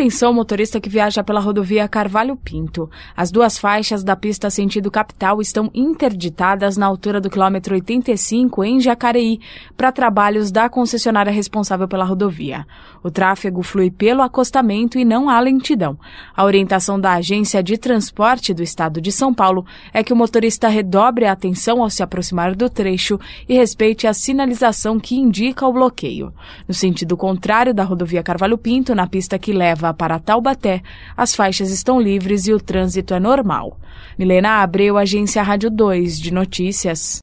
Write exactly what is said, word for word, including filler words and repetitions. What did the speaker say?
Atenção, motorista que viaja pela rodovia Carvalho Pinto. As duas faixas da pista sentido capital estão interditadas na altura do quilômetro oitenta e cinco, em Jacareí, para trabalhos da concessionária responsável pela rodovia. O tráfego flui pelo acostamento e não há lentidão. A orientação da Agência de Transporte do Estado de São Paulo é que o motorista redobre a atenção ao se aproximar do trecho e respeite a sinalização que indica o bloqueio. No sentido contrário da rodovia Carvalho Pinto, na pista que leva para Taubaté, as faixas estão livres e o trânsito é normal. Milena Abreu, Agência Rádio dois de Notícias.